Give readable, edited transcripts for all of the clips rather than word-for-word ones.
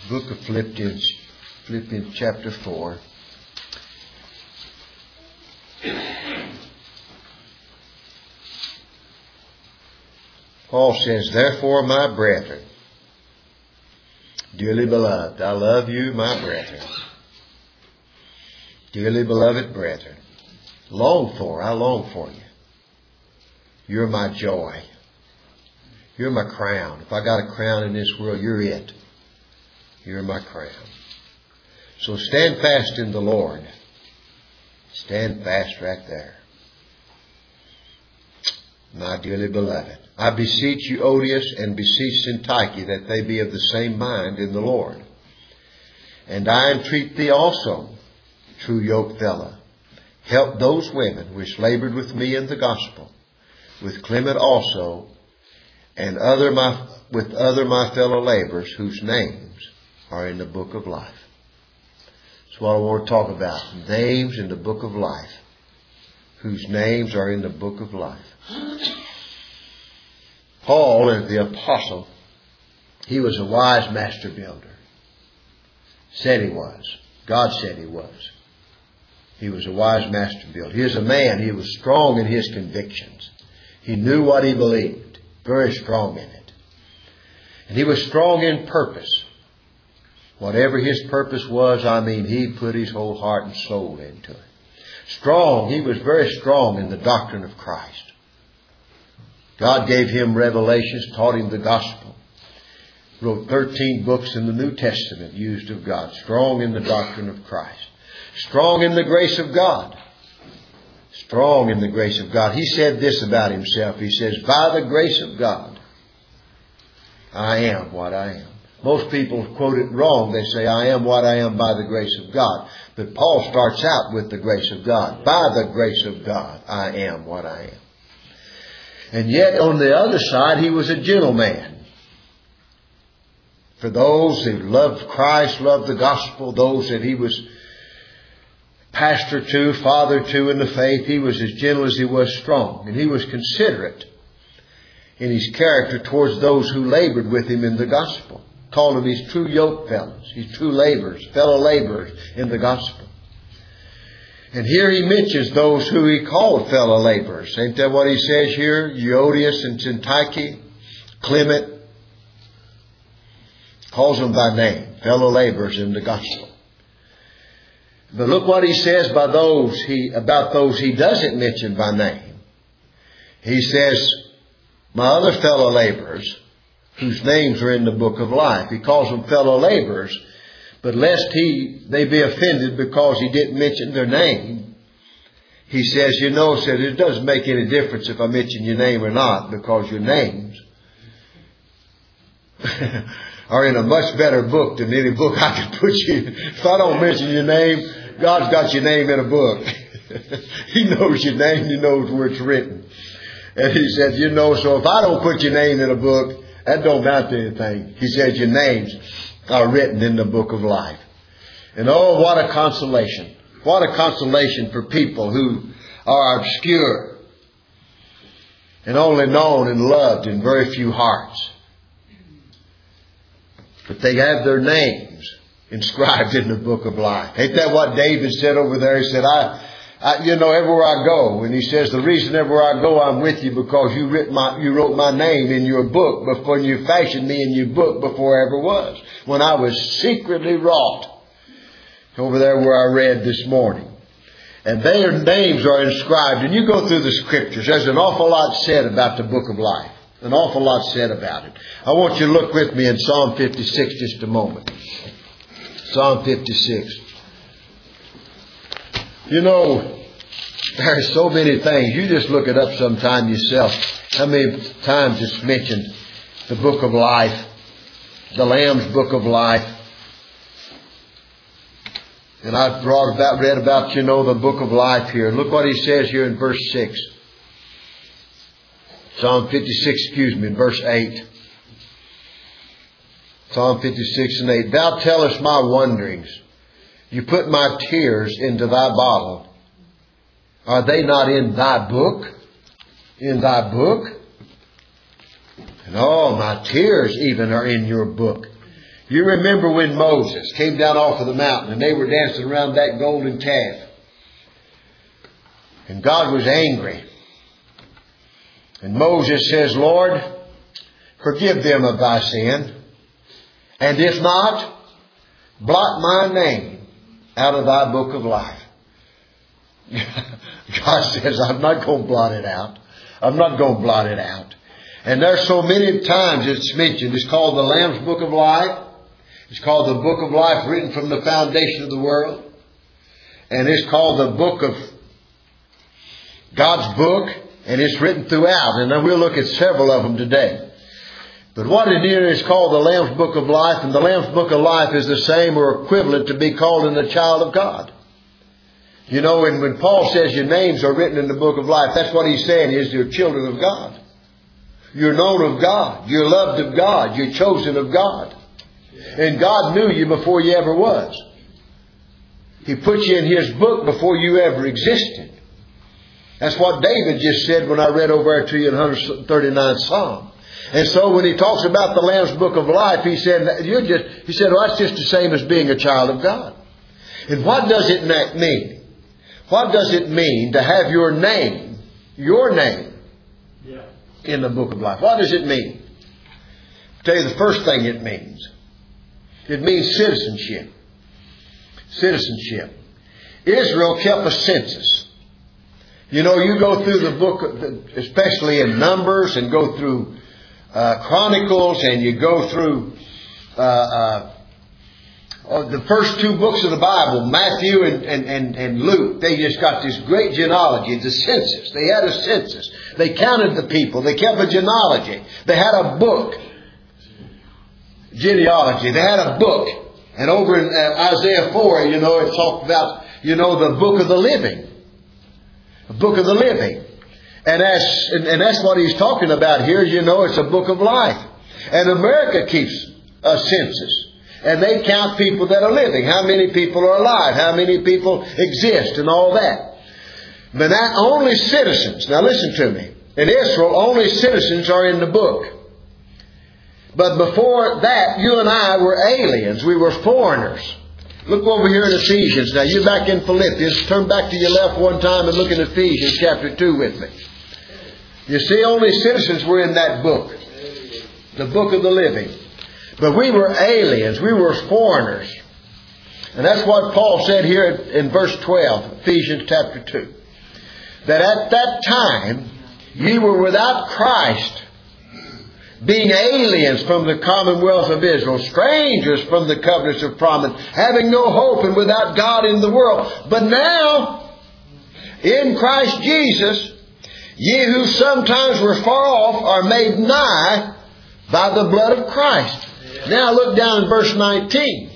book of Philippians chapter 4. Paul says, "Therefore, my brethren, dearly beloved," I love you, my brethren. Dearly beloved brethren, I long for you. You're my joy. You're my crown. If I got a crown in this world, you're it. You're my crown. So stand fast in the Lord. Stand fast right there. My dearly beloved, I beseech you, Odious, and beseech Syntyche, that they be of the same mind in the Lord. And I entreat thee also, true yoke fellow, help those women which labored with me in the gospel, with Clement also, and with other my fellow laborers, whose names are in the book of life. That's what I want to talk about. Names in the book of life. Whose names are in the book of life. Paul, as the apostle, he was a wise master builder. Said he was. God said he was. He was a wise master builder. He was a man. He was strong in his convictions. He knew what he believed. Very strong in it. And he was strong in purpose. Whatever his purpose was, he put his whole heart and soul into it. Strong. He was very strong in the doctrine of Christ. God gave him revelations, taught him the gospel. Wrote 13 books in the New Testament used of God. Strong in the doctrine of Christ. Strong in the grace of God. Strong in the grace of God. He said this about himself. He says, "By the grace of God, I am what I am." Most people quote it wrong. They say, "I am what I am by the grace of God." But Paul starts out with the grace of God. By the grace of God, I am what I am. And yet, on the other side, he was a gentleman. For those who loved Christ, loved the gospel, those that he was pastor to, father to in the faith, he was as gentle as he was strong. And he was considerate in his character towards those who labored with him in the gospel. Called them his true yoke fellows, his true laborers, fellow laborers in the gospel. And here he mentions those who he called fellow laborers. Ain't that what he says here? Euodias and Syntyche, Clement. Calls them by name, fellow laborers in the gospel. But look what he says about those he doesn't mention by name. He says, "My other fellow laborers, whose names are in the book of life." He calls them fellow laborers, but lest they be offended because he didn't mention their name, he says, it doesn't make any difference if I mention your name or not, because your names are in a much better book than any book I could put you in. If I don't mention your name, God's got your name in a book. He knows your name. He knows where it's written. And he said, so if I don't put your name in a book, that don't amount to anything. He says your names are written in the book of life. And oh, what a consolation. What a consolation for people who are obscure and only known and loved in very few hearts. But they have their names inscribed in the book of life. Ain't that what David said over there? He said, everywhere I go. And he says, the reason everywhere I go, I'm with you because you wrote my name in your book before you fashioned me in your book before I ever was. When I was secretly wrought. Over there where I read this morning. And their names are inscribed. And you go through the scriptures. There's an awful lot said about the book of life. An awful lot said about it. I want you to look with me in Psalm 56 just a moment. Psalm 56. There are so many things. You just look it up sometime yourself. How many times it's mentioned the book of life, the Lamb's book of life. And I've read about, the book of life here. Look what he says here in verse 6. Psalm 56, verse 8. Psalm 56 and 8. Thou tellest my wanderings. You put my tears into thy bottle. Are they not in thy book? In thy book? And all my tears even are in your book. You remember when Moses came down off of the mountain and they were dancing around that golden calf. And God was angry. And Moses says, Lord, forgive them of thy sin. And if not, blot my name out of thy book of life. God says, I'm not going to blot it out. I'm not going to blot it out. And there's so many times it's mentioned. It's called the Lamb's Book of Life. It's called the Book of Life written from the foundation of the world. And it's called the Book of God's Book. And it's written throughout. And then we'll look at several of them today. But what it is called the Lamb's Book of Life. And the Lamb's Book of Life is the same or equivalent to be called in the child of God. You know, and when Paul says your names are written in the book of life, that's what he's saying is you're children of God. You're known of God. You're loved of God. You're chosen of God. And God knew you before you ever was. He put you in His book before you ever existed. That's what David just said when I read over to you in 139th Psalm. And so when he talks about the Lamb's Book of Life, he said, well, that's just the same as being a child of God. And what does it mean? What does it mean to have your name in the book of life? What does it mean? I'll tell you the first thing it means. It means citizenship. Citizenship. Israel kept a census. You know, you go through the book, especially in Numbers, and go through Chronicles, and you go through the first two books of the Bible, Matthew and Luke. They just got this great genealogy. It's a census. They had a census. They counted the people. They kept a genealogy. They had a book. Genealogy. They had a book. And over in Isaiah 4, you know, it talked about, you know, the book of the living. The book of the living. And that's what he's talking about here. You know, it's a book of life. And America keeps a census. And they count people that are living. How many people are alive? How many people exist and all that. But not only citizens. Now listen to me. In Israel, only citizens are in the book. But before that, you and I were aliens. We were foreigners. Look over here in Ephesians. Now you're back in Philippians. Turn back to your left one time and look in Ephesians chapter 2 with me. You see, only citizens were in that book. The book of the living. But we were aliens. We were foreigners. And that's what Paul said here in verse 12, Ephesians chapter 2. That at that time, ye were without Christ, being aliens from the commonwealth of Israel, strangers from the covenants of promise, having no hope and without God in the world. But now, in Christ Jesus, ye who sometimes were far off are made nigh by the blood of Christ. Now look down in verse 19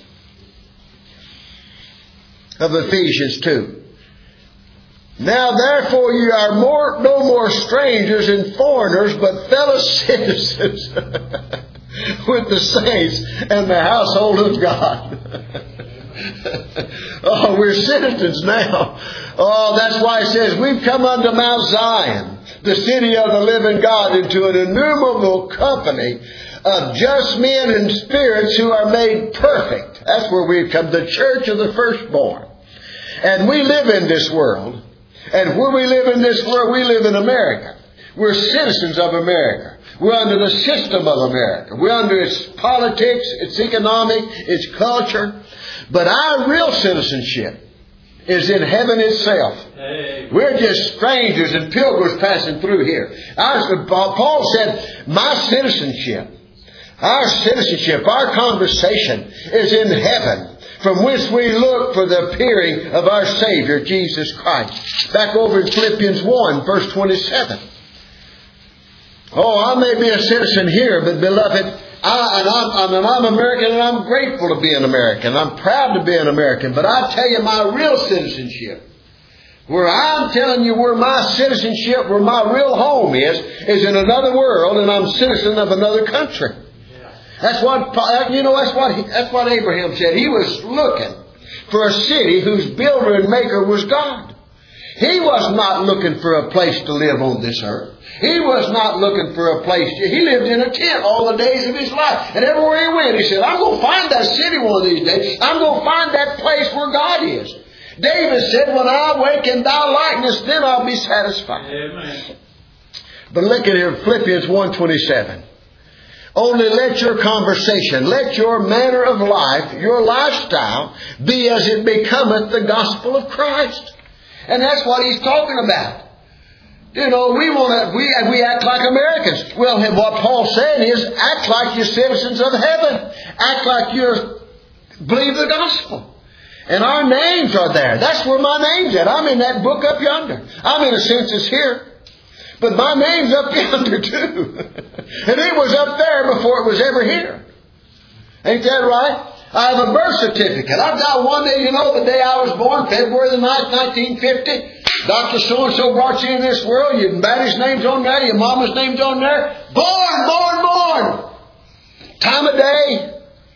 of Ephesians 2. Now therefore you are no more strangers and foreigners, but fellow citizens with the saints and the household of God. Oh, we're citizens now. Oh, that's why it says we've come unto Mount Zion, the city of the living God, into an innumerable company of just men and spirits who are made perfect. That's where we've come, the church of the firstborn. And we live in this world. And where we live in this world, we live in America. We're citizens of America. We're under the system of America. We're under its politics, its economic, its culture. But our real citizenship is in heaven itself. Hey. We're just strangers and pilgrims passing through here. Paul said, my citizenship, our conversation is in heaven, from whence we look for the appearing of our Savior, Jesus Christ. Back over in Philippians 1, verse 27. Oh, I may be a citizen here, but beloved, I'm American, and I'm grateful to be an American. I'm proud to be an American. But I tell you, my real citizenship, where I'm telling you where my citizenship, where my real home is in another world, and I'm citizen of another country. That's what Abraham said. He was looking for a city whose builder and maker was God. He was not looking for a place to live on this earth. He was not looking for a place. He lived in a tent all the days of his life. And everywhere he went, he said, I'm going to find that city one of these days. I'm going to find that place where God is. David said, when I awake in thy likeness, then I'll be satisfied. Amen. But look at here, Philippians 1:27. Only let your conversation, let your manner of life, your lifestyle, be as it becometh the gospel of Christ. And that's what he's talking about. You know, we act like Americans. Well, what Paul's saying is, act like you're citizens of heaven. Act like you believe the gospel. And our names are there. That's where my name's at. I'm in that book up yonder. I'm in a census here. But my name's up yonder too. And it was up there before it was ever here. Ain't that right? I have a birth certificate. I've got one day, the day I was born, February the 9th, 1950. Dr. So-and-so brought you in this world. Your daddy's name's on there. Your mama's name's on there. Born. Time of day.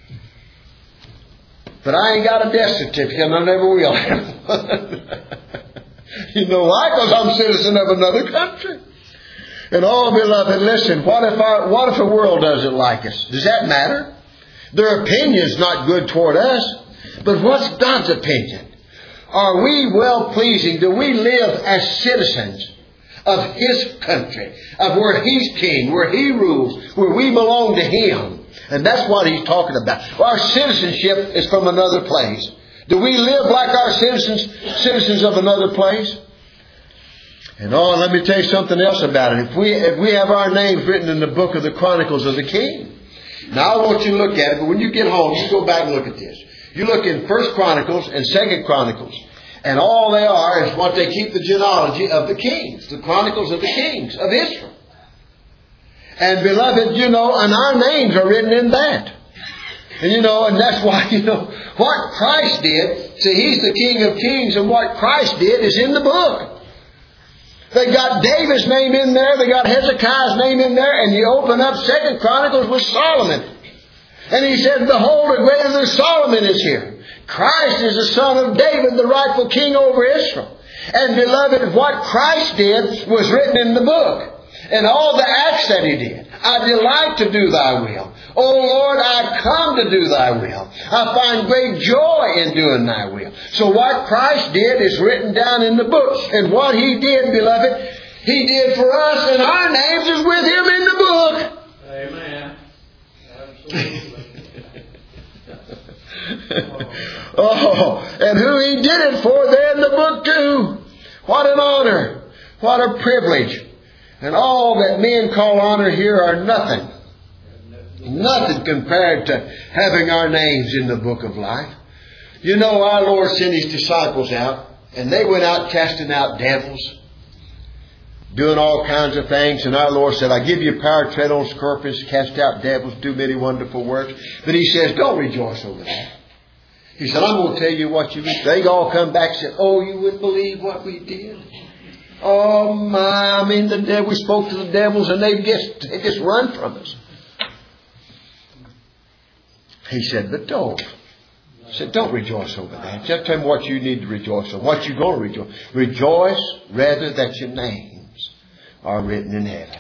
But I ain't got a death certificate and I never will have. You know why? Because I'm a citizen of another country. And beloved, listen, what if the world doesn't like us? Does that matter? Their opinion's not good toward us. But what's God's opinion? Are we well-pleasing? Do we live as citizens of His country? Of where He's king, where He rules, where we belong to Him? And that's what He's talking about. Our citizenship is from another place. Do we live like our citizens of another place? And let me tell you something else about it. If we have our names written in the book of the Chronicles of the King. Now I want you to look at it, but when you get home, you go back and look at this. You look in 1 Chronicles and 2 Chronicles. And all they are is what they keep the genealogy of the kings. The Chronicles of the kings of Israel. And beloved, and our names are written in that. And and that's why, what Christ did. See, He's the King of Kings, and what Christ did is in the book. They got David's name in there. They got Hezekiah's name in there. And you open up 2 Chronicles with Solomon. And he said, behold, a greater than Solomon is here. Christ is the son of David, the rightful king over Israel. And beloved, what Christ did was written in the book. And all the acts that He did. I delight to do Thy will. O Lord, I come to do Thy will. I find great joy in doing Thy will. So what Christ did is written down in the book. And what He did, beloved, He did for us, and our names is with Him in the book. Amen. Absolutely. And who He did it for, they're in the book too. What an honor. What a privilege. And all that men call honor here are nothing. Nothing compared to having our names in the book of life. Our Lord sent His disciples out, and they went out casting out devils, doing all kinds of things. And our Lord said, I give you power to tread on scorpions, cast out devils, do many wonderful works. But He says, don't rejoice over that. He said, I'm going to tell you what you did. They all come back and said, oh, you wouldn't believe what we did. Oh my, we spoke to the devils and they just run from us. He said, but don't. He said, don't rejoice over that. Just tell me what you need to rejoice over. What you're going to rejoice. Rejoice rather that your names are written in heaven.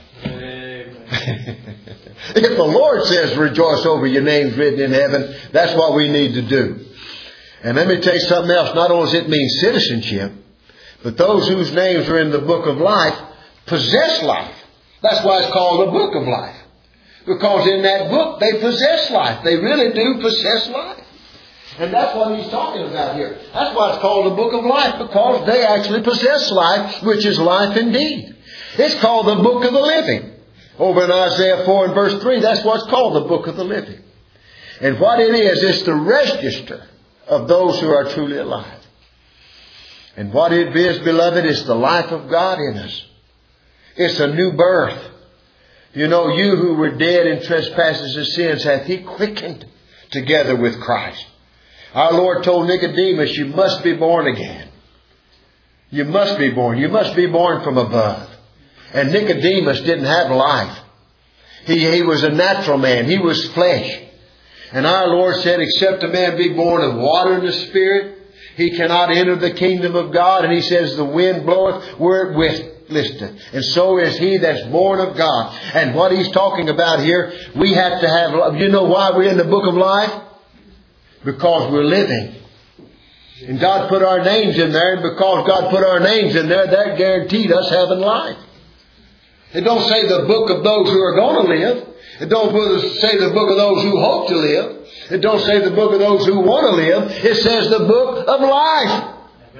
If the Lord says rejoice over your names written in heaven, that's what we need to do. And let me tell you something else. Not only does it mean citizenship, but those whose names are in the book of life possess life. That's why it's called the book of life. Because in that book they possess life. They really do possess life. And that's what He's talking about here. That's why it's called the book of life. Because they actually possess life, which is life indeed. It's called the book of the living. Over in Isaiah 4 and verse 3, that's what's called the book of the living. And what it is, it's the register of those who are truly alive. And what it is, beloved, is the life of God in us. It's a new birth. You who were dead in trespasses and sins hath He quickened together with Christ. Our Lord told Nicodemus, you must be born again. You must be born. You must be born from above. And Nicodemus didn't have life. He was a natural man. He was flesh. And our Lord said, except a man be born of water and the Spirit, He cannot enter the kingdom of God. And He says, the wind bloweth where it listeth. And so is he that's born of God. And what He's talking about here, we have to have... You know why we're in the book of life? Because we're living. And God put our names in there. And because God put our names in there, that guaranteed us having life. It don't say the book of those who are going to live. It don't say the book of those who hope to live. It don't say the book of those who want to live. It says the book of life.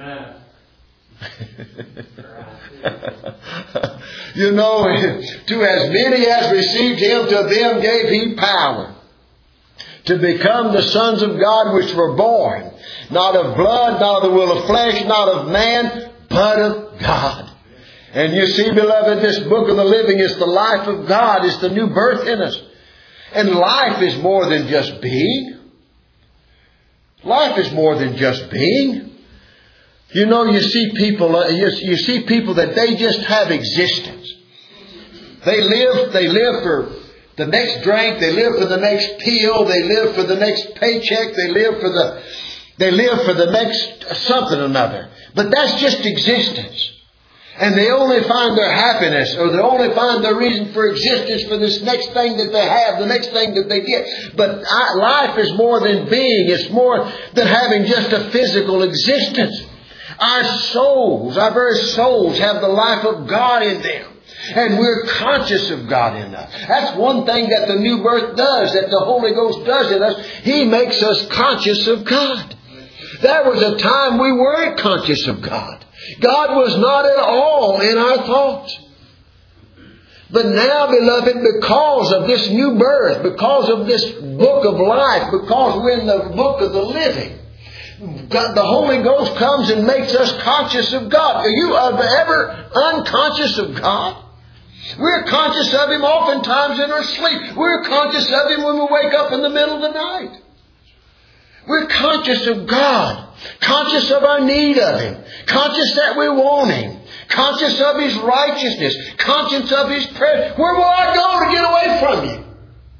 You know, to as many as received Him, to them gave He power to become the sons of God, which were born, not of blood, not of the will of flesh, not of man, but of God. And you see, beloved, this book of the living is the life of God. It's the new birth in us. And life is more than just being. Life is more than just being. You know, you see people that they just have existence. They live for the next drink. They live for the next pill. They live for the next paycheck. They live for the next something or another. But that's just existence. And they only find their happiness, or they only find their reason for existence for this next thing that they have, the next thing that they get. But life is more than being. It's more than having just a physical existence. Our souls, our very souls, have the life of God in them. And we're conscious of God in us. That's one thing that the new birth does, that the Holy Ghost does in us. He makes us conscious of God. There was a time we weren't conscious of God. God was not at all in our thoughts. But now, beloved, because of this new birth, because of this book of life, because we're in the book of the living, God, the Holy Ghost comes and makes us conscious of God. Are you ever unconscious of God? We're conscious of Him oftentimes in our sleep. We're conscious of Him when we wake up in the middle of the night. We're conscious of God. Conscious of our need of Him. Conscious that we want Him. Conscious of His righteousness. Conscious of His prayer. Where will I go to get away from You?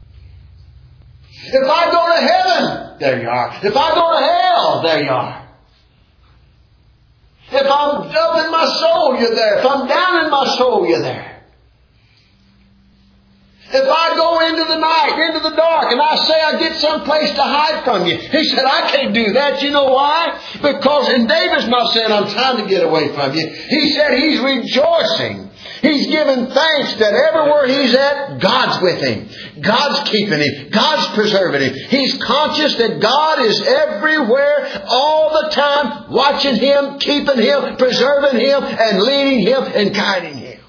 If I go to heaven, there You are. If I go to hell, there You are. If I'm up in my soul, You're there. If I'm down in my soul, You're there. If I go into the night, into the dark, and I say I get someplace to hide from You, He said, I can't do that. You know why? Because, and David's not saying I'm trying to get away from You. He said he's rejoicing. He's giving thanks that everywhere he's at, God's with him. God's keeping him. God's preserving him. He's conscious that God is everywhere all the time, watching him, keeping him, preserving him, and leading him and guiding him.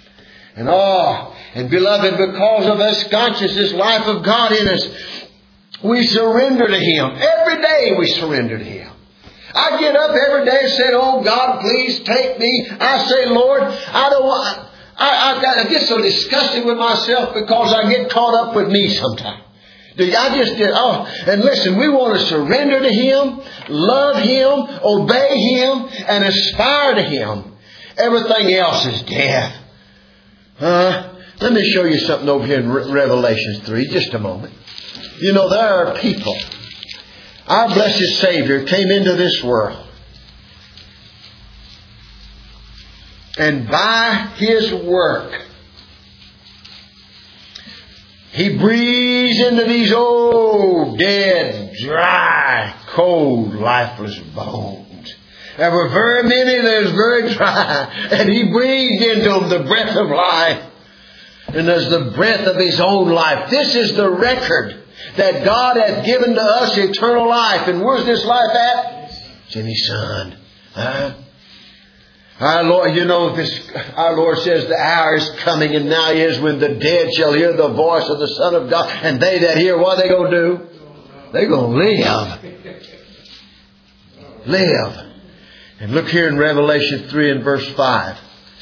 And beloved, because of this conscious, this life of God in us, we surrender to Him. Every day we surrender to Him. I get up every day and say, oh God, please take me. I say, Lord, I don't want... I get so disgusted with myself because I get caught up with me sometimes. And listen, we want to surrender to Him, love Him, obey Him, and aspire to Him. Everything else is death. Let me show you something over here in Revelation 3. Just a moment. You know, there are people. Our blessed Savior came into this world. And by His work, He breathes into these old, dead, dry, cold, lifeless bones. There were very many that was very dry. And He breathed into them the breath of life. And as the breath of His own life. This is the record that God hath given to us, eternal life. And where's this life at? It's in His Son. Our Lord, our Lord says the hour is coming and now is when the dead shall hear the voice of the Son of God. And they that hear, what are they going to do? They're going to live. Live. And look here in Revelation 3 and verse 5.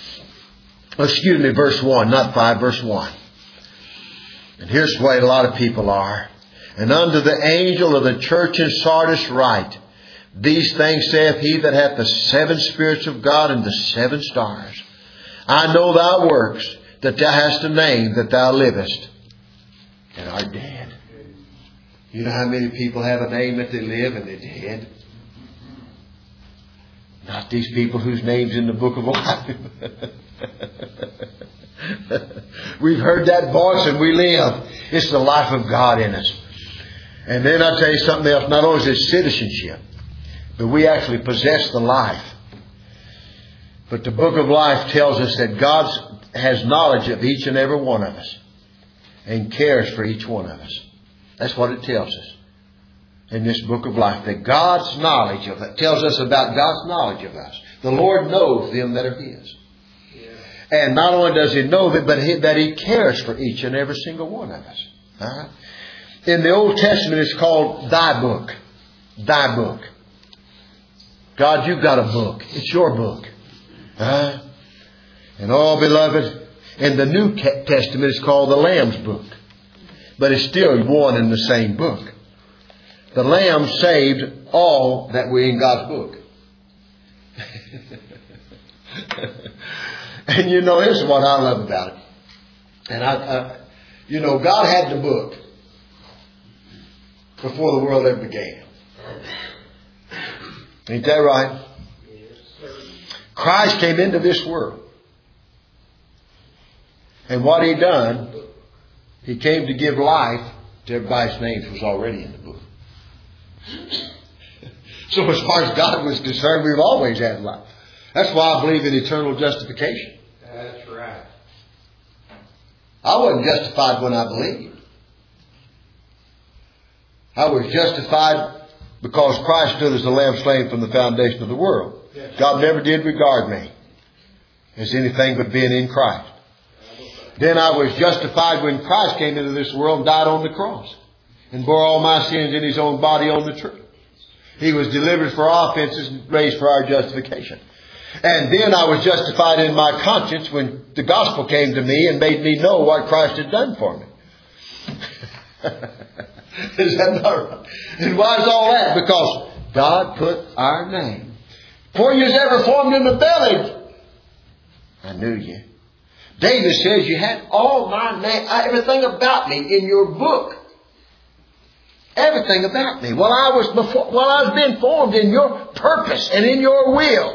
Verse 1, not 5, verse 1. And here's the way a lot of people are. And unto the angel of the church in Sardis write, these things saith He that hath the 7 spirits of God and the 7 stars. I know thy works, that thou hast a name, that thou livest, and art dead. You know how many people have a name that they live and they're dead? Not these people whose names in the book of life. We've heard that voice and we live. It's the life of God in us. And then I'll tell you something else. Not only is it citizenship, but we actually possess the life. But the book of life tells us that God has knowledge of each and every one of us and cares for each one of us. That's what it tells us in this book of life. That God's knowledge of it tells us about God's knowledge of us. The Lord knows them that are His. And not only does He know them, but that He cares for each and every single one of us. In the Old Testament, it's called Thy book. Thy book. God, you've got a book. It's your book. And oh, beloved, in the New Testament, it's called the Lamb's book. But it's still one and the same book. The Lamb saved all that were in God's book. And you know, here's what I love about it. And you know, God had the book before the world ever began. Ain't that right? Christ came into this world. And what He done, He came to give life to everybody's names was already in the book. So as far as God was concerned, we've always had life. That's why I believe in eternal justification. That's right. I wasn't justified when I believed. I was justified because Christ stood as the Lamb slain from the foundation of the world. Yes. God never did regard me as anything but being in Christ. Then I was justified when Christ came into this world and died on the cross and bore all my sins in His own body on the tree. He was delivered for our offenses and raised for our justification. And then I was justified in my conscience when the gospel came to me and made me know what Christ had done for me. Is that not right? And why is all that? Because God put our name. Before you was ever formed in the belly, I knew you. David says you had all my name, everything about me in your book. Everything about me. While I was being formed in your purpose and in your will.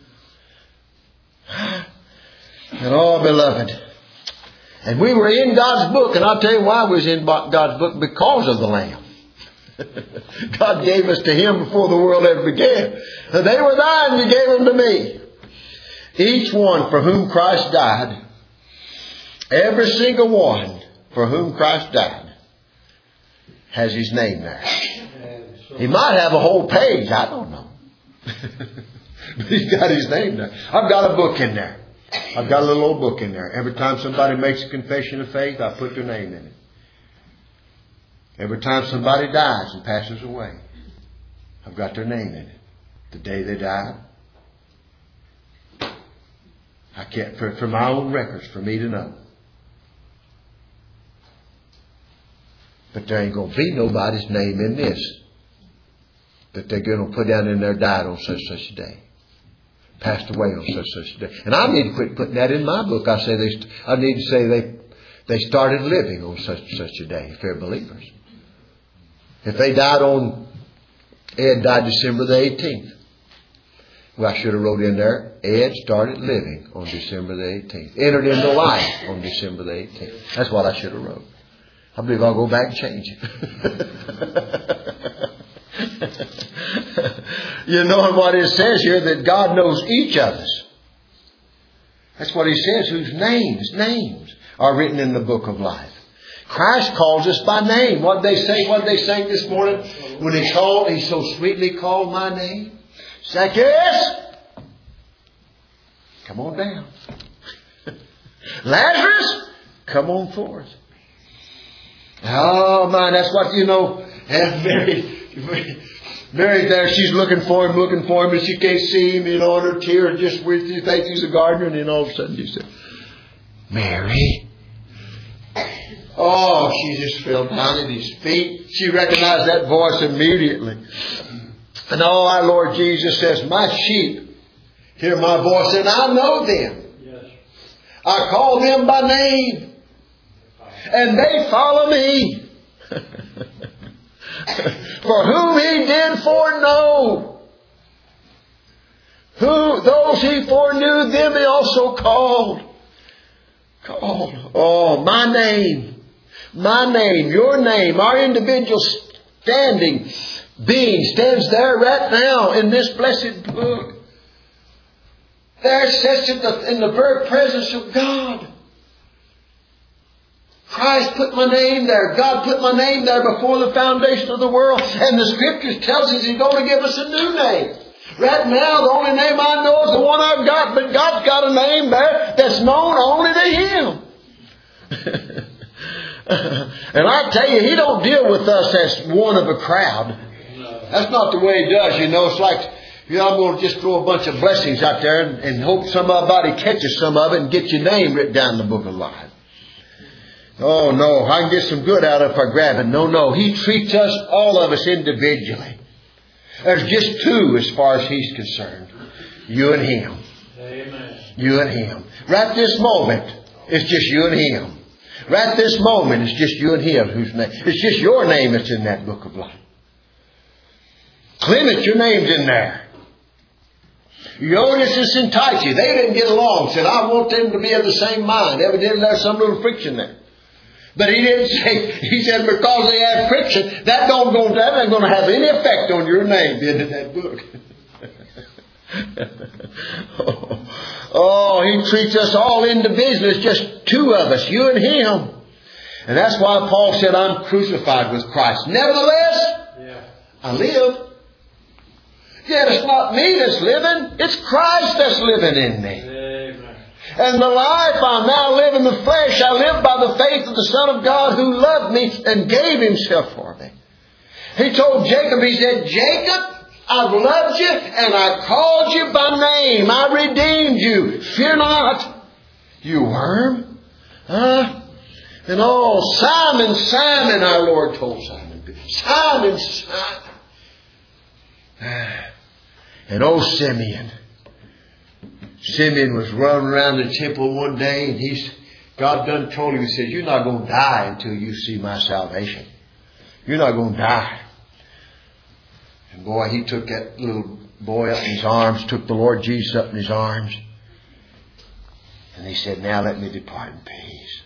And oh, beloved. And we were in God's book. And I'll tell you why we was in God's book. Because of the Lamb. God gave us to Him before the world ever began. And they were thine and You gave them to me. Each one for whom Christ died. Every single one for whom Christ died has His name there. He might have a whole page. I don't know. But He's got His name there. I've got a book in there. I've got a little old book in there. Every time somebody makes a confession of faith, I put their name in it. Every time somebody dies and passes away, I've got their name in it. The day they died. I can't, for my own records, for me to know. But there ain't going to be nobody's name in this that they're going to put down in there died on such a day. Passed away on such a day. And I need to quit putting that in my book. I need to say they started living on such a day, if they're believers. If they died on, Ed died December the 18th. Well, I should have wrote in there, Ed started living on December the 18th. Entered into life on December the 18th. That's what I should have wrote. I believe I'll go back and change it. You know what it says here, that God knows each of us. That's what He says, whose names are written in the book of life. Christ calls us by name. What did they say? What did they sing this morning? When He so sweetly called my name. Zacchaeus, come on down. Lazarus, come on forth. Oh man, that's what, you know. And Mary there, she's looking for him, and she can't see him, you know, and her tears just with you think he's a gardener, and then all of a sudden she said, Mary. Oh, she just fell down at His feet. She recognized that voice immediately. And oh, our Lord Jesus says, my sheep hear my voice, and I know them. Yes. I call them by name, and they follow me. For whom He did foreknow, those He foreknew, them He also called. Oh, my name, your name, our individual being stands there right now in this blessed book. There sits in the very presence of God. Christ put my name there. God put my name there before the foundation of the world. And the Scriptures tells us He's going to give us a new name. Right now, the only name I know is the one I've got. But God's got a name there that's known only to Him. And I tell you, He don't deal with us as one of a crowd. That's not the way He does. It's like, I'm going to just throw a bunch of blessings out there and hope somebody catches some of it and get your name written down in the book of life. Oh, no, I can get some good out of it if I grab it. No. He treats us, all of us, individually. There's just two as far as He's concerned. You and Him. Amen. You and Him. Right this moment, it's just you and Him. Right this moment, it's just you and Him whose name. It's just your name that's in that book of life. Clement, your name's in there. Euodias and Syntyche, they didn't get along. Said, I want them to be of the same mind. Evidently, there's some little friction there. But he didn't say, he said, because they have friction, that ain't going to have any effect on your name being in that book. He treats us all individually. It's just two of us, you and Him. And that's why Paul said, I'm crucified with Christ. Nevertheless, I live. Yet it's not me that's living. It's Christ that's living in me. Amen. And the life I now live in the flesh, I live by the faith of the Son of God who loved me and gave Himself for me. He told Jacob, He said, Jacob, I've loved you and I called you by name. I redeemed you. Fear not, you worm. And Simon, Simon, our Lord told Simon. Simon, Simon. And Simeon. Simeon was running around the temple one day and God done told him, He said, you're not going to die until you see my salvation. You're not going to die. And boy, he took that little boy up in his arms, took the Lord Jesus up in his arms. And he said, now let me depart in peace.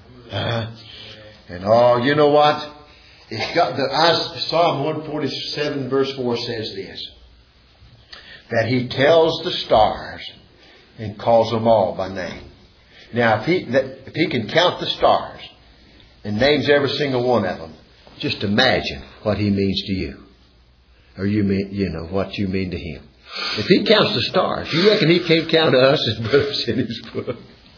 And you know what? It's got Psalm 147 verse 4 says this. That He tells the stars and calls them all by name. Now, if he can count the stars and names every single one of them, just imagine what He means to you. Or what you mean to Him. If He counts the stars, you reckon He can't count us and put us in His book?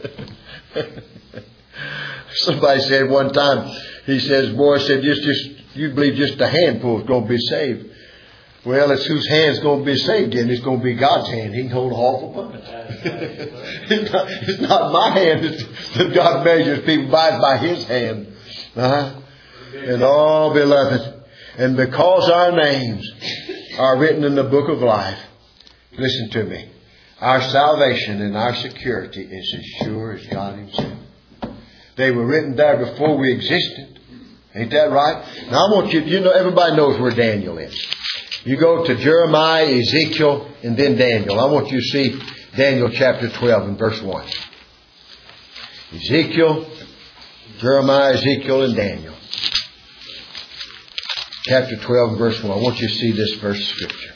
Somebody said one time, he says, boy, you believe just a handful is going to be saved. Well, it's whose hand's going to be saved in. It's going to be God's hand. He can hold a awful bunch. It's not my hand that God measures people by His hand. And all beloved. And because our names are written in the book of life, listen to me. Our salvation and our security is as sure as God Himself. They were written there before we existed. Ain't that right? Now I want you, everybody knows where Daniel is. You go to Jeremiah, Ezekiel, and then Daniel. I want you to see Daniel chapter 12 and verse 1. Ezekiel, Jeremiah, Ezekiel, and Daniel. Chapter 12 and verse 1. I want you to see this verse of Scripture.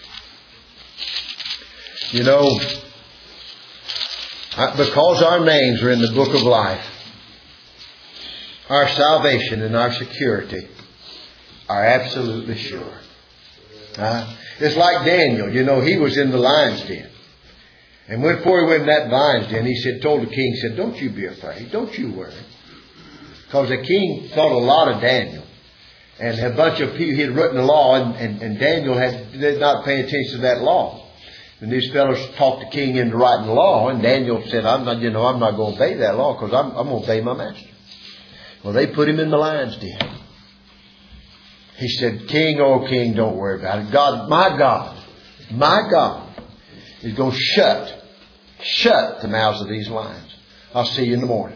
Because our names are in the book of life, our salvation and our security are absolutely sure. It's like Daniel. He was in the lion's den. And before he went in that lion's den, told the king, don't you be afraid. Don't you worry. Because the king thought a lot of Daniel. And a bunch of people, he had written a law, and Daniel did not pay attention to that law. And these fellows talked the king into writing the law, and Daniel said, I'm not going to obey that law because I'm going to obey my master. Well, they put him in the lion's den. He said, King, oh King, don't worry about it. My God is going to shut the mouths of these lions. I'll see you in the morning.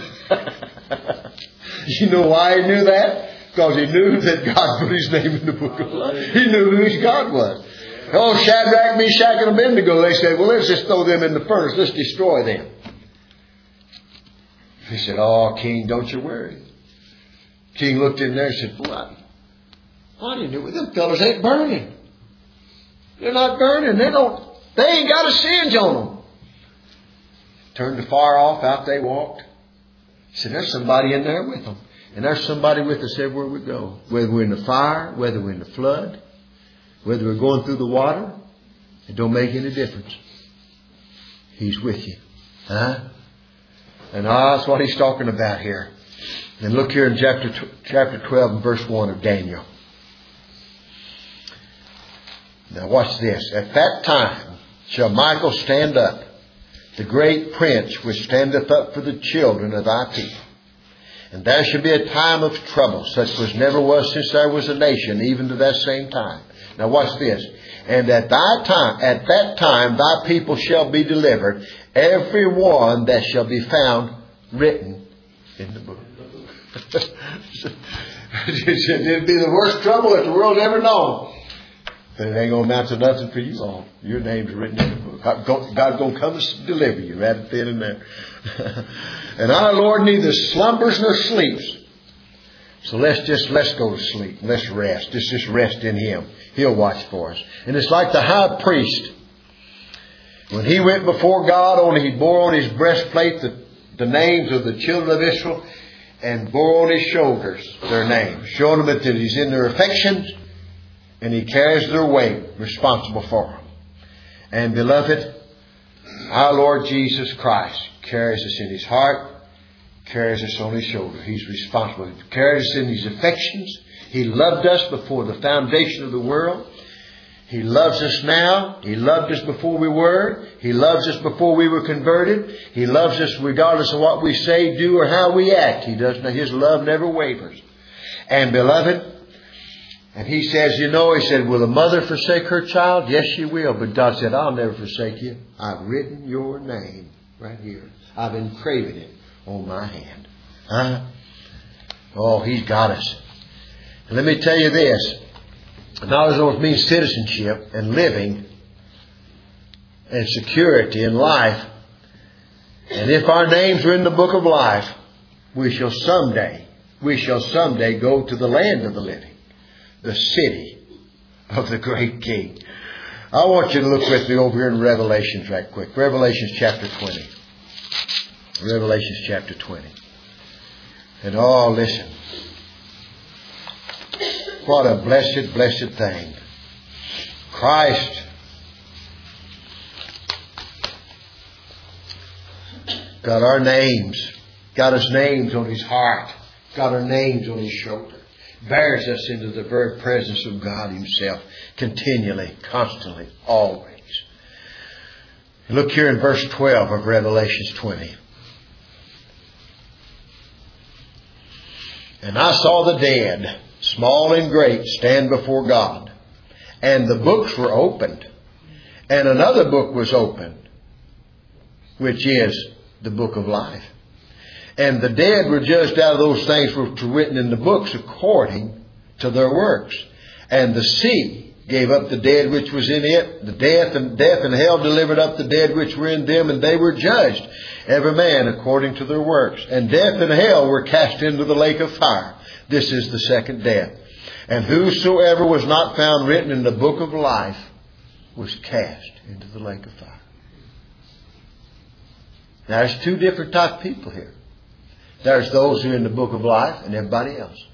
You know why he knew that? Because he knew that God put His name in the book of life. He knew who His God was. Oh, Shadrach, Meshach, and Abednego, they said, well, let's just throw them in the furnace. Let's destroy them. He said, oh, King, don't you worry. King looked in there and said, what? What do you do with them fellas? Ain't burning. They're not burning. They ain't got a singe on them. Turned the fire off. Out they walked. He said, there's somebody in there with them. And there's somebody with us everywhere we go. Whether we're in the fire, whether we're in the flood, whether we're going through the water, it don't make any difference. He's with you. Huh? And that's what he's talking about here. And look here in chapter 12 and verse 1 of Daniel. Now watch this. At that time shall Michael stand up, the great prince which standeth up for the children of thy people. And there shall be a time of trouble, such as never was since there was a nation, even to that same time. Now watch this. And at that time thy people shall be delivered, every one that shall be found written in the book. It'd be the worst trouble that the world's ever known. But it ain't going to amount to nothing for you all. Your name's written in the book. God's going to come and deliver you right then and there. And our Lord neither slumbers nor sleeps. So let's go to sleep. Let's rest. Let's just rest in Him. He'll watch for us. And it's like the high priest. When he went before God, he bore on his breastplate the names of the children of Israel and bore on his shoulders their names, showing them that he's in their affections and he carries their weight, responsible for them. And beloved, our Lord Jesus Christ carries us in His heart, carries us on His shoulder. He's responsible. He carries us in His affections. He loved us before the foundation of the world. He loves us now. He loved us before we were. He loves us before we were converted. He loves us regardless of what we say, do, or how we act. His love never wavers. And beloved, and He says, He said, will a mother forsake her child? Yes, she will. But God said, I'll never forsake you. I've written your name right here. I've engraved it on my hand. Huh? Oh, He's got us. And let me tell you this. Knowledge of means citizenship and living and security in life. And if our names are in the book of life, we shall someday go to the land of the living, the city of the great King. I want you to look with me over here in Revelations right quick. Revelations chapter 20. Revelations chapter 20. And listen. What a blessed, blessed thing. Christ got our names, got His names on His heart, got our names on His shoulder, bears us into the very presence of God Himself, continually, constantly, always. Look here in verse 12 of Revelations 20. And I saw the dead, small and great, stand before God. And the books were opened. And another book was opened, which is the book of life. And the dead were judged out of those things which were written in the books according to their works. And the sea gave up the dead which was in it. The death and hell delivered up the dead which were in them, and they were judged, every man according to their works. And death and hell were cast into the lake of fire. This is the second death. And whosoever was not found written in the book of life was cast into the lake of fire. Now, there's two different types of people here. There's those who are in the book of life and everybody else.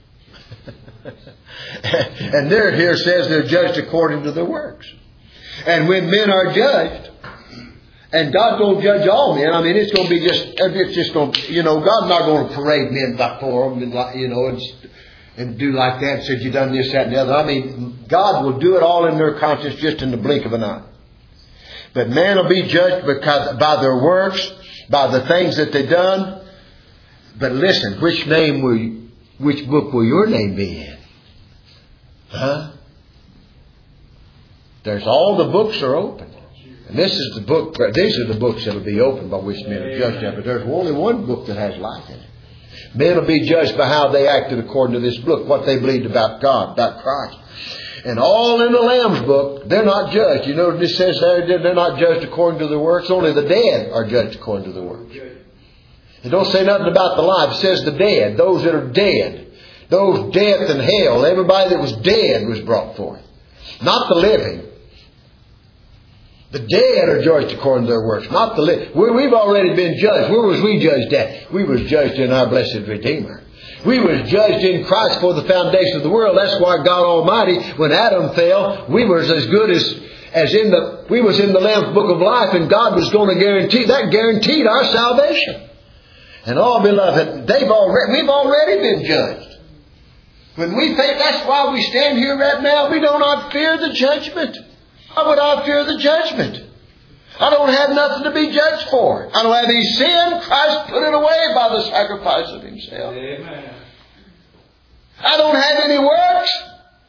And there it here says they're judged according to their works. And when men are judged, and God don't judge all men. I mean, it's going to be God's not going to parade men before them and do like that and say, you done this, that, and the other. I mean, God will do it all in their conscience just in the blink of an eye. But man will be judged by their works, by the things that they've done. But listen, which book will your name be in? Huh? There's all the books are open. And this is the book. These are the books that will be opened by which men are judged. But there's only one book that has life in it. Men will be judged by how they acted according to this book, what they believed about God, about Christ. And all in the Lamb's book, they're not judged. You know what it says there? They're not judged according to their works. Only the dead are judged according to their works. It don't say nothing about the life. It says the dead. Those that are dead. Those death and hell. Everybody that was dead was brought forth. Not the living. The dead are judged according to their works. Not the living. We've already been judged. Where was we judged at? We was judged in our blessed Redeemer. We was judged in Christ for the foundation of the world. That's why God Almighty, when Adam fell, we was as good we was in the Lamb's book of life, and God was going to guaranteed our salvation. And all beloved, we've already been judged. When we think that's why we stand here right now, we do not fear the judgment. Why would I fear the judgment? I don't have nothing to be judged for. I don't have any sin. Christ put it away by the sacrifice of Himself. Amen. I don't have any works.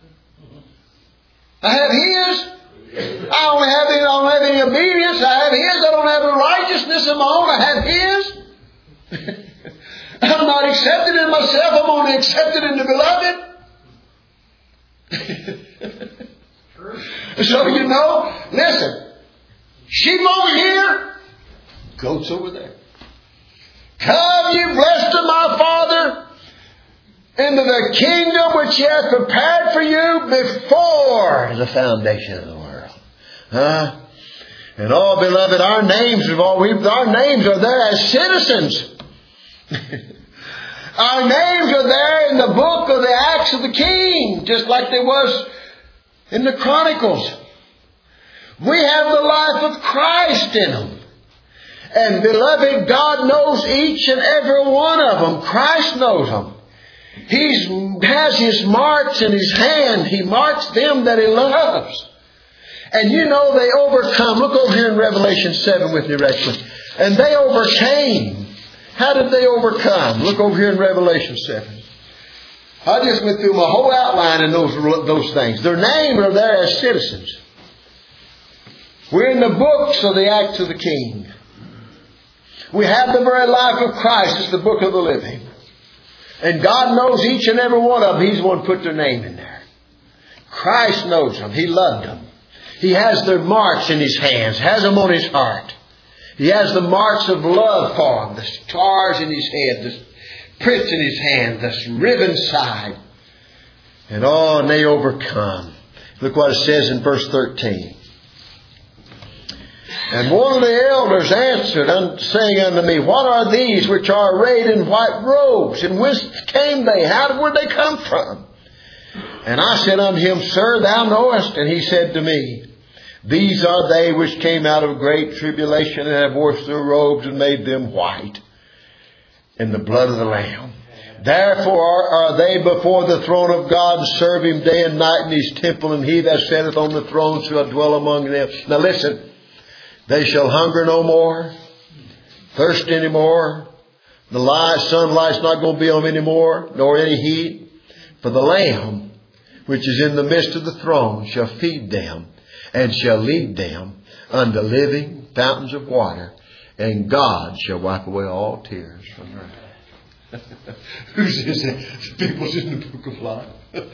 I have His. I don't have any obedience. I have His. I don't have a righteousness of my own. I have His. I'm not accepted in myself. I'm only accepted in the beloved. So you know, listen. Sheep over here, goats over there. Come, you blessed of my Father, into the kingdom which He hath prepared for you before the foundation of the world. And all beloved, our names are there as citizens. Our names are there in the book of the Acts of the King, just like they was in the Chronicles. We have the life of Christ in them. And beloved, God knows each and every one of them. Christ knows them. He has His marks in His hand. He marks them that He loves. And you know they overcome. Look over here in Revelation 7 with me right quick. And they overcame. How did they overcome? Look over here in Revelation 7. I just went through my whole outline in those things. Their names are there as citizens. We're in the books of the Acts of the King. We have the very life of Christ. It's the book of the living. And God knows each and every one of them. He's the one who put their name in there. Christ knows them. He loved them. He has their marks in His hands. Has them on His heart. He has the marks of love for them. The stars in His head. The prints in His hand. The riven side. And they overcome. Look what it says in verse 13. And one of the elders answered, saying unto me, What are these which are arrayed in white robes? And whence came they? Where'd they come from? And I said unto him, Sir, thou knowest. And he said to me, These are they which came out of great tribulation, and have washed their robes and made them white in the blood of the Lamb. Therefore are they before the throne of God, and serve Him day and night in His temple, and He that sitteth on the throne shall dwell among them. Now listen. They shall hunger no more, thirst any more. The sunlight's not going to be on them anymore, nor any heat. For the Lamb, which is in the midst of the throne, shall feed them, and shall lead them unto living fountains of water, and God shall wipe away all tears from their eyes. Who's this? The people's in the book of life.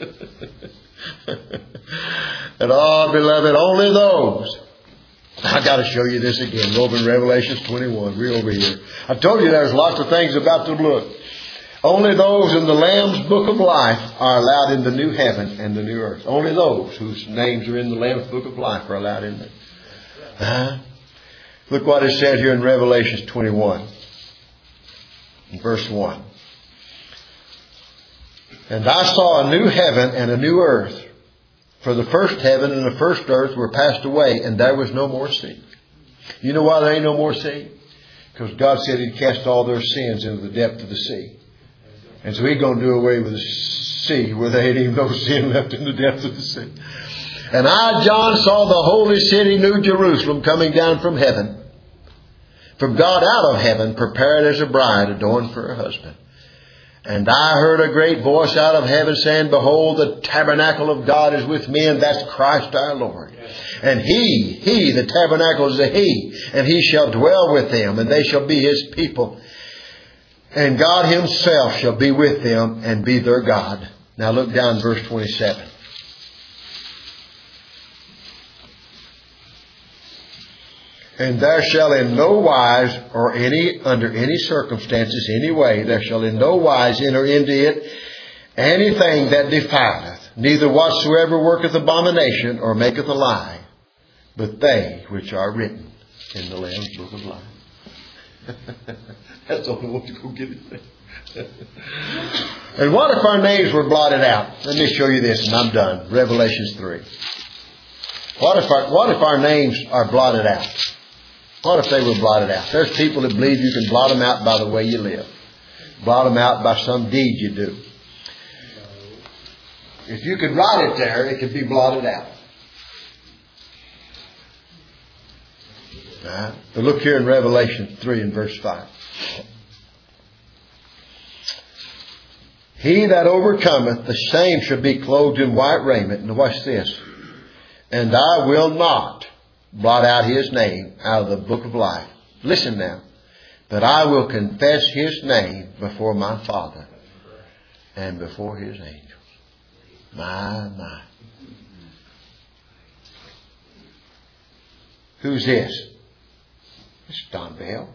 And beloved, only those. I got to show you this again. Go over in Revelation 21. We're over here. I told you there's lots of things about the book. Only those in the Lamb's book of life are allowed in the new heaven and the new earth. Only those whose names are in the Lamb's book of life are allowed in there. Look what it said here in Revelation 21. In verse 1. And I saw a new heaven and a new earth. For the first heaven and the first earth were passed away, and there was no more sea. You know why there ain't no more sea? Because God said He'd cast all their sins into the depth of the sea. And so He's going to do away with the sea where there ain't even no sin left in the depth of the sea. And I, John, saw the holy city, New Jerusalem, coming down from heaven, from God out of heaven, prepared as a bride adorned for her husband. And I heard a great voice out of heaven saying, Behold, the tabernacle of God is with men. That's Christ our Lord. And He, the tabernacle is a He. And He shall dwell with them, and they shall be His people. And God Himself shall be with them and be their God. Now look down verse 27. And there shall in no wise, or under any circumstances, any way, there shall in no wise enter into it anything that defileth, neither whatsoever worketh abomination, or maketh a lie, but they which are written in the Lamb's book of life. That's the only one to go get it. And what if our names were blotted out? Let me show you this, and I'm done. Revelation 3. What if our names are blotted out? What if they were blotted out? There's people that believe you can blot them out by the way you live. Blot them out by some deed you do. If you could write it there, it could be blotted out. Right. But look here in Revelation 3 and verse 5. He that overcometh, the same shall be clothed in white raiment. And watch this. And I will not blot out his name out of the book of life. Listen now. But I will confess his name before my Father and before his angels. My. Who's this? It's Don Bell.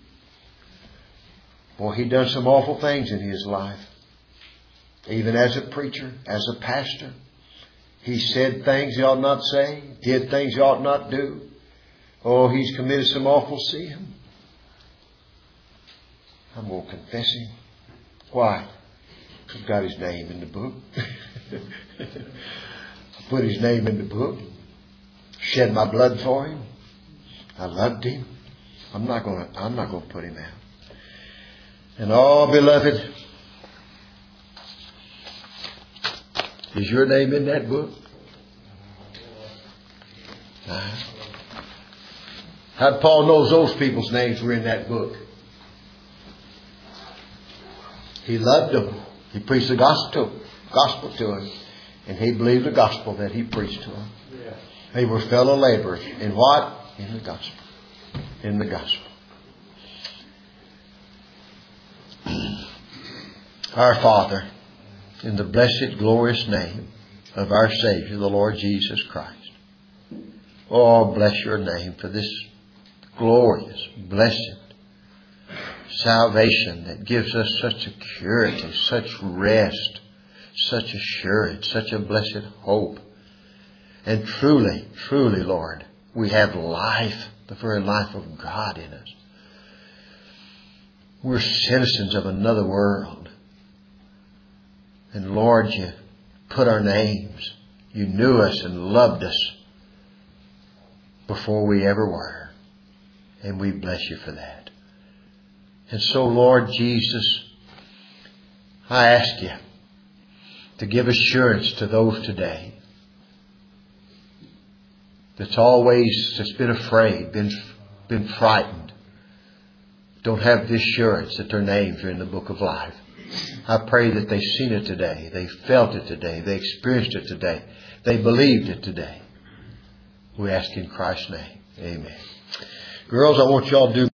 Boy, he done some awful things in his life. Even as a preacher, as a pastor. He said things he ought not say. Did things he ought not do. Oh, he's committed some awful sin. I'm going to confess him. Why? I've got his name in the book. I put his name in the book. Shed my blood for him. I loved him. I'm not going to put him out. And beloved, is your name in that book? How'd Paul know those people's names were in that book? He loved them. He preached the gospel to them. And he believed the gospel that he preached to them. They were fellow laborers. In what? In the gospel. In the gospel. Our Father, in the blessed, glorious name of our Savior, the Lord Jesus Christ. Oh, bless your name for this glorious, blessed salvation that gives us such security, such rest, such assurance, such a blessed hope. And truly, truly, Lord, we have life, the very life of God in us. We're citizens of another world. And Lord, you put our names. You knew us and loved us before we ever were. And we bless you for that. And so, Lord Jesus, I ask you to give assurance to those today that's been afraid, been frightened, don't have the assurance that their names are in the book of life. I pray that they've seen it today. They felt it today. They experienced it today. They believed it today. We ask in Christ's name. Amen. Girls, I want y'all to do